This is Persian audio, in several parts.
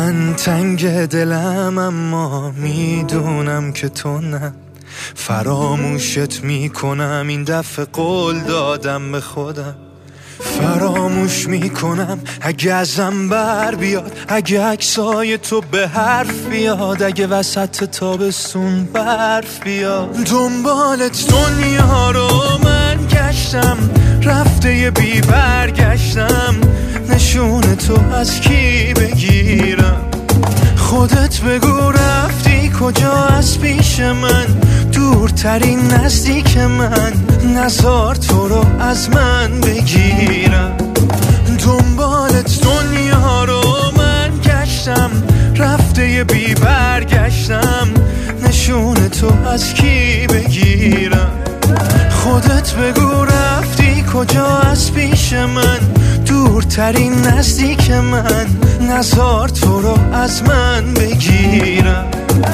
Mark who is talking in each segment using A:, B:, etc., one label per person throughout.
A: من تنگ دلم اما میدونم که تو نه. فراموشت میکنم این دفعه، قول دادم به خودم. فراموش میکنم اگه ازم بر بیاد، اگه عکسای تو به حرف بیاد، اگه وسط تابستون برف بیاد. دنبالت دنیا رو من گشتم، رفته یه بی برگشتم. نشون تو از کی بگیرم؟ خودت بگو رفتی کجا از پیش من، دورترین نزدیک من. نزار تو رو از من بگیرم. دنبالت دنیا رو من گشتم، رفته یه بی برگشتم. نشون تو از کی بگیرم؟ خودت بگو رفتی کجا از پیش من، دورترین نزدیک من. نزار تو رو از من بگیرم.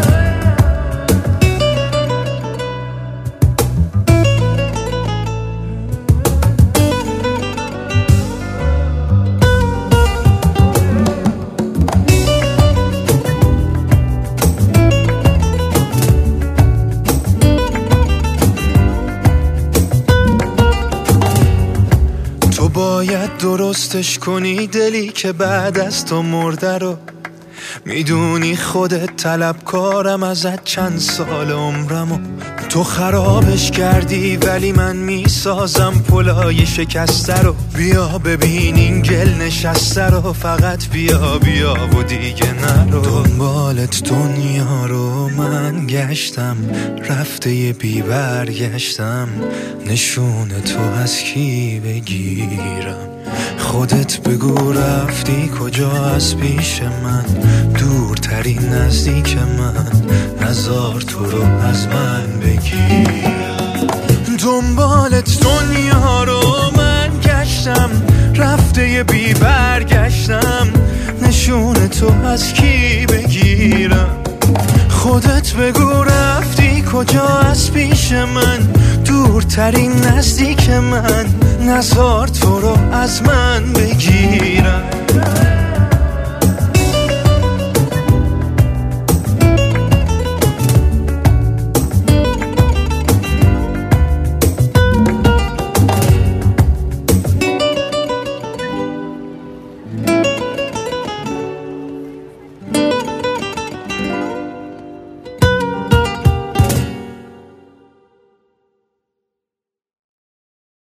A: باید درستش کنی دلی که بعد از تو مرده رو. میدونی خودت طلبکارم ازت چند سال عمرمو. تو خرابش کردی ولی من میسازم پلای شکسته رو. بیا ببین این گل نشسته رو، فقط بیا بیا و دیگه نرو. دنبالت دنیا رو من گشتم، رفته یه بی برگشتم. نشون تو از کی بگیرم؟ خودت بگو رفتی کجا از پیش من، دورترین نزدیک من. نزار تو رو از من بگیرم. دنبالت دنیا رو من گشتم، رفته یه بی برگشتم. نشون تو از کی بگیرم؟ خودت بگو رفتی کجا از پیش من، دورترین نزدیک من. نزار تو رو از من بگیرم.